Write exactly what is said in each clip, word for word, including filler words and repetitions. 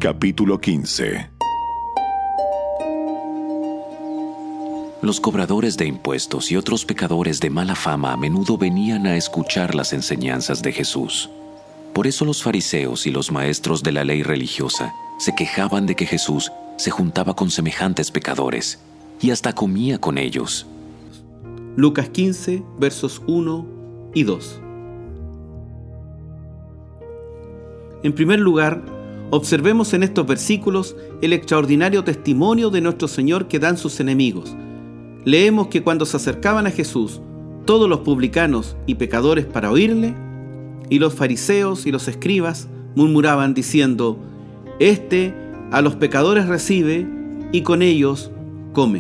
Capítulo quince. Los cobradores de impuestos y otros pecadores de mala fama a menudo venían a escuchar las enseñanzas de Jesús. Por eso los fariseos y los maestros de la ley religiosa se quejaban de que Jesús se juntaba con semejantes pecadores y hasta comía con ellos. Lucas quince, versos uno y dos. En primer lugar, observemos en estos versículos el extraordinario testimonio de nuestro Señor que dan sus enemigos. Leemos que cuando se acercaban a Jesús, todos los publicanos y pecadores para oírle, y los fariseos y los escribas murmuraban diciendo: Este a los pecadores recibe y con ellos come.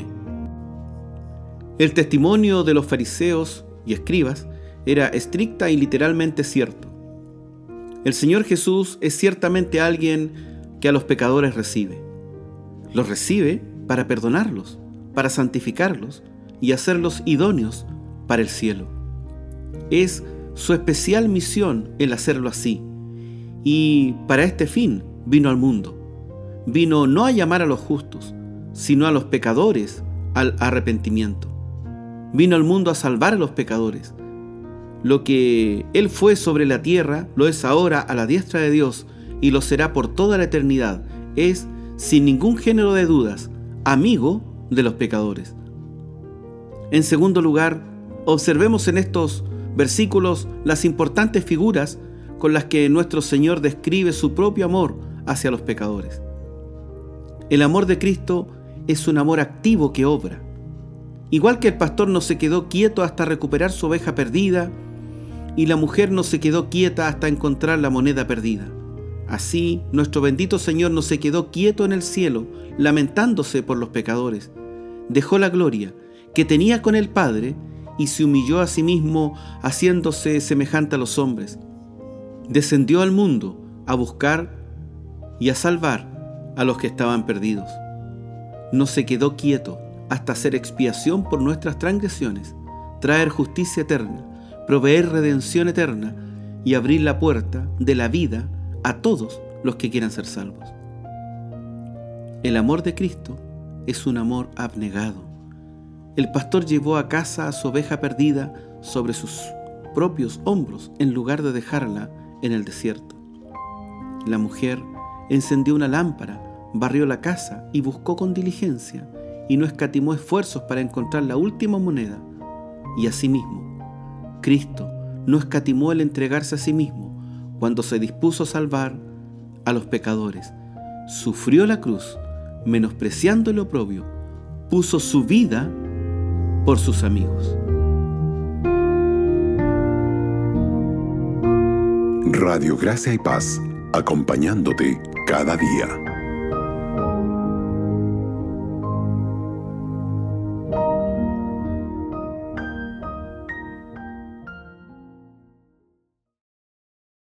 El testimonio de los fariseos y escribas era estricta y literalmente cierto. El Señor Jesús es ciertamente alguien que a los pecadores recibe. Los recibe para perdonarlos, para santificarlos y hacerlos idóneos para el cielo. Es su especial misión el hacerlo así. Y para este fin vino al mundo. Vino no a llamar a los justos, sino a los pecadores al arrepentimiento. Vino al mundo a salvar a los pecadores. Lo que Él fue sobre la tierra, lo es ahora a la diestra de Dios y lo será por toda la eternidad. Es, sin ningún género de dudas, amigo de los pecadores. En segundo lugar, observemos en estos versículos las importantes figuras con las que nuestro Señor describe su propio amor hacia los pecadores. El amor de Cristo es un amor activo que obra. Igual que el pastor no se quedó quieto hasta recuperar su oveja perdida, y la mujer no se quedó quieta hasta encontrar la moneda perdida. Así, nuestro bendito Señor no se quedó quieto en el cielo, lamentándose por los pecadores. Dejó la gloria que tenía con el Padre y se humilló a sí mismo, haciéndose semejante a los hombres. Descendió al mundo a buscar y a salvar a los que estaban perdidos. No se quedó quieto hasta hacer expiación por nuestras transgresiones, traer justicia eterna, proveer redención eterna y abrir la puerta de la vida a todos los que quieran ser salvos. El amor de Cristo es un amor abnegado. El pastor llevó a casa a su oveja perdida sobre sus propios hombros en lugar de dejarla en el desierto. La mujer encendió una lámpara, barrió la casa y buscó con diligencia y no escatimó esfuerzos para encontrar la última moneda. Y asimismo, Cristo no escatimó el entregarse a sí mismo cuando se dispuso a salvar a los pecadores. Sufrió la cruz, menospreciando el oprobio, puso su vida por sus amigos. Radio Gracia y Paz, acompañándote cada día.